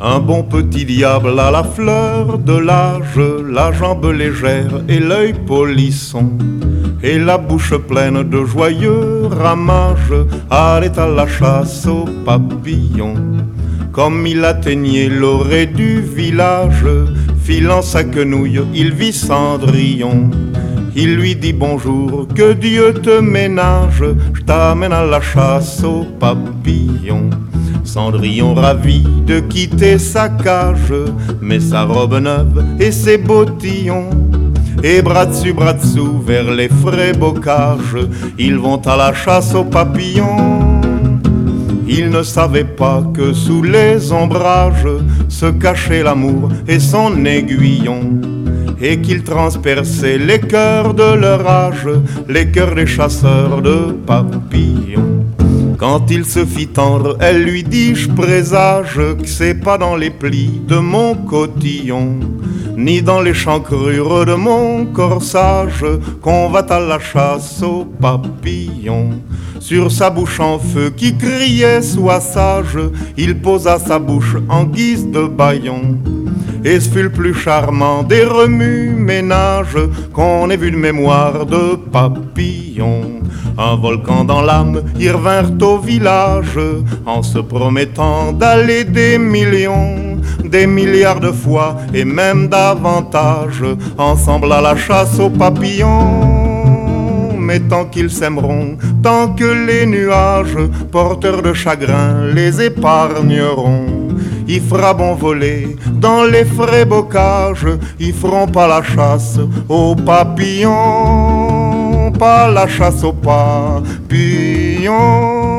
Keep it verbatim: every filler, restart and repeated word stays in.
Un bon petit diable à la fleur de l'âge, la jambe légère et l'œil polisson, et la bouche pleine de joyeux ramages, allait à la chasse aux papillons. Comme il atteignait l'orée du village, filant sa quenouille, il vit Cendrillon. Il lui dit bonjour, que Dieu te ménage, je t'amène à la chasse aux papillons. Cendrillon ravi de quitter sa cage, met sa robe neuve et ses bottillons. Et bras dessus, bras dessous, vers les frais bocages, ils vont à la chasse aux papillons. Ils ne savaient pas que sous les ombrages se cachait l'amour et son aiguillon, et qu'il transperçait les cœurs de leur âge, les cœurs des chasseurs de papillons. Quand il se fit tendre, elle lui dit, je présage que c'est pas dans les plis de mon cotillon, ni dans les chancrures de mon corsage, qu'on va à la chasse aux papillons. Sur sa bouche en feu qui criait sois sage, il posa sa bouche en guise de bâillon. Et ce fut le plus charmant des remue-ménages qu'on ait vu de mémoire de papillon. Un volcan dans l'âme, ils revinrent au village en se promettant d'aller des millions, des milliards de fois et même davantage, ensemble à la chasse aux papillons. Mais tant qu'ils s'aimeront, tant que les nuages, porteurs de chagrin, les épargneront, il fera bon voler dans les frais bocages, ils feront pas la chasse aux papillons, pas la chasse aux papillons.